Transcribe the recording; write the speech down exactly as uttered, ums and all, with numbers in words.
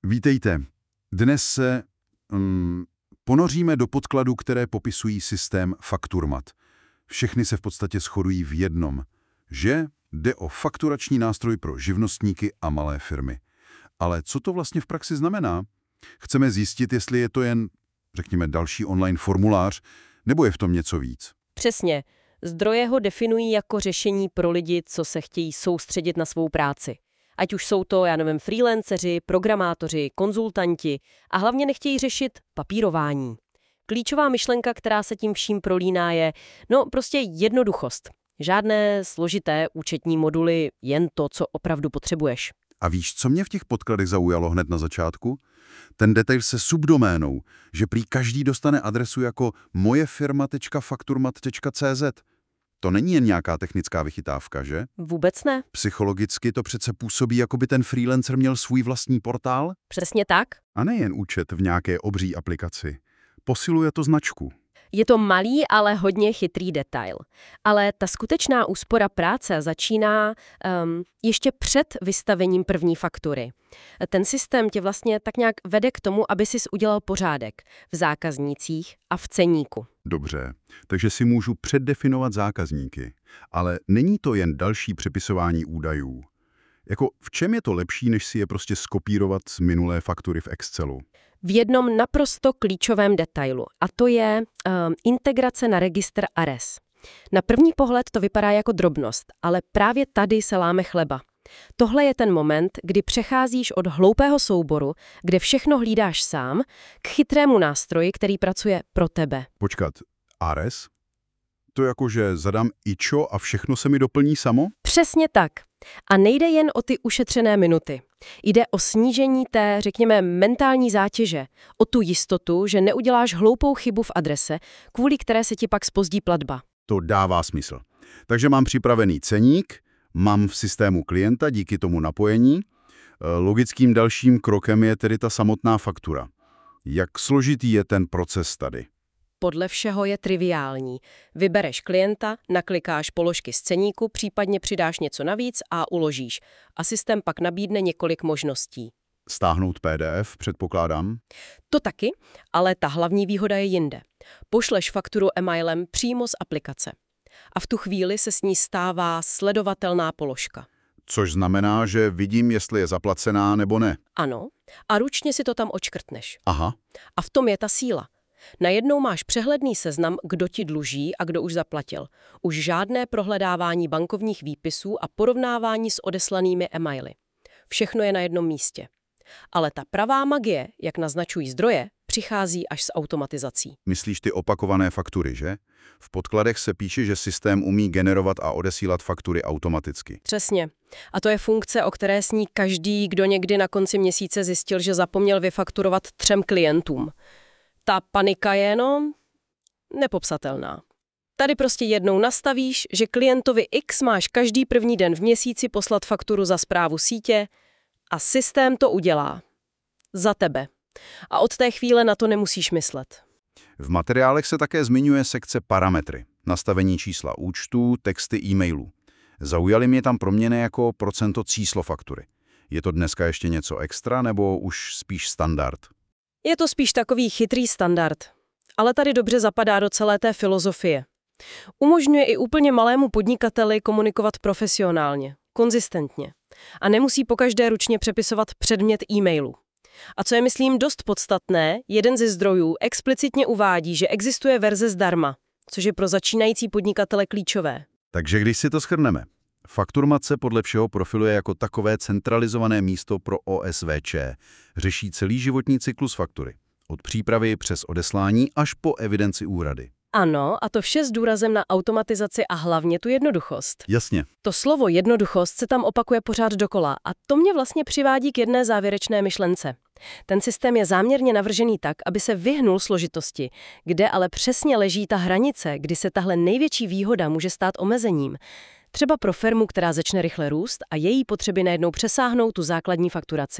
Vítejte. Dnes se um, ponoříme do podkladů, které popisují systém Fakturmat. Všechny se v podstatě shodují v jednom, že jde o fakturační nástroj pro živnostníky a malé firmy. Ale co to vlastně v praxi znamená? Chceme zjistit, jestli je to jen, řekněme, další online formulář, nebo je v tom něco víc. Přesně. Zdroje ho definují jako řešení pro lidi, co se chtějí soustředit na svou práci. Ať už jsou to, já nevím, freelanceři, programátoři, konzultanti a hlavně nechtějí řešit papírování. Klíčová myšlenka, která se tím vším prolíná, je, no prostě jednoduchost. Žádné složité účetní moduly, jen to, co opravdu potřebuješ. A víš, co mě v těch podkladech zaujalo hned na začátku? Ten detail se subdoménou, že prý každý dostane adresu jako mojefirma tečka fakturmat tečka cé zet. To není jen nějaká technická vychytávka, že? Vůbec ne. Psychologicky to přece působí, jako by ten freelancer měl svůj vlastní portál? Přesně tak. A nejen účet v nějaké obří aplikaci. Posiluje to značku. Je to malý, ale hodně chytrý detail. Ale ta skutečná úspora práce začíná um, ještě před vystavením první faktury. Ten systém tě vlastně tak nějak vede k tomu, aby sis udělal pořádek v zákaznících a v ceníku. Dobře, takže si můžu předdefinovat zákazníky. Ale není to jen další přepisování údajů. Jako v čem je to lepší, než si je prostě skopírovat z minulé faktury v Excelu? V jednom naprosto klíčovém detailu, a to je um, integrace na registr A R E S. Na první pohled to vypadá jako drobnost, ale právě tady se láme chleba. Tohle je ten moment, kdy přecházíš od hloupého souboru, kde všechno hlídáš sám, k chytrému nástroji, který pracuje pro tebe. Počkat, A R E S? To jako, že zadám ičo a všechno se mi doplní samo? Přesně tak. A nejde jen o ty ušetřené minuty. Jde o snížení té, řekněme, mentální zátěže, o tu jistotu, že neuděláš hloupou chybu v adrese, kvůli které se ti pak zpozdí platba. To dává smysl. Takže mám připravený ceník, mám v systému klienta díky tomu napojení. Logickým dalším krokem je tedy ta samotná faktura. Jak složitý je ten proces tady? Podle všeho je triviální. Vybereš klienta, naklikáš položky z ceníku, případně přidáš něco navíc a uložíš. A systém pak nabídne několik možností. Stáhnout P D F, předpokládám? To taky, ale ta hlavní výhoda je jinde. Pošleš fakturu e-mailem přímo z aplikace. A v tu chvíli se s ní stává sledovatelná položka. Což znamená, že vidím, jestli je zaplacená nebo ne. Ano, a ručně si to tam odškrtneš. Aha. A v tom je ta síla. Najednou máš přehledný seznam, kdo ti dluží a kdo už zaplatil. Už žádné prohledávání bankovních výpisů a porovnávání s odeslanými e-maily. Všechno je na jednom místě. Ale ta pravá magie, jak naznačují zdroje, přichází až s automatizací. Myslíš ty opakované faktury, že? V podkladech se píše, že systém umí generovat a odesílat faktury automaticky. Přesně. A to je funkce, o které sní každý, kdo někdy na konci měsíce zjistil, že zapomněl vyfakturovat třem klientům. Ta panika je, no, nepopsatelná. Tady prostě jednou nastavíš, že klientovi X máš každý první den v měsíci poslat fakturu za správu sítě a systém to udělá. Za tebe. A od té chvíle na to nemusíš myslet. V materiálech se také zmiňuje sekce parametry, nastavení čísla účtů, texty e-mailů. Zaujaly mě tam proměny jako procento číslo faktury. Je to dneska ještě něco extra nebo už spíš standard? Je to spíš takový chytrý standard, ale tady dobře zapadá do celé té filozofie. Umožňuje i úplně malému podnikateli komunikovat profesionálně, konzistentně a nemusí pokaždé ručně přepisovat předmět e-mailu. A co je, myslím, dost podstatné, jeden ze zdrojů explicitně uvádí, že existuje verze zdarma, což je pro začínající podnikatele klíčové. Takže když si to shrneme, Fakturmat se podle všeho profiluje jako takové centralizované místo pro O S V Č. Řeší celý životní cyklus faktury. Od přípravy přes odeslání až po evidenci úhrady. Ano, a to vše s důrazem na automatizaci a hlavně tu jednoduchost. Jasně. To slovo jednoduchost se tam opakuje pořád dokola a to mě vlastně přivádí k jedné závěrečné myšlence. Ten systém je záměrně navržený tak, aby se vyhnul složitosti, kde ale přesně leží ta hranice, kdy se tahle největší výhoda může stát omezením. Třeba pro firmu, která začne rychle růst a její potřeby najednou přesáhnou tu základní fakturaci.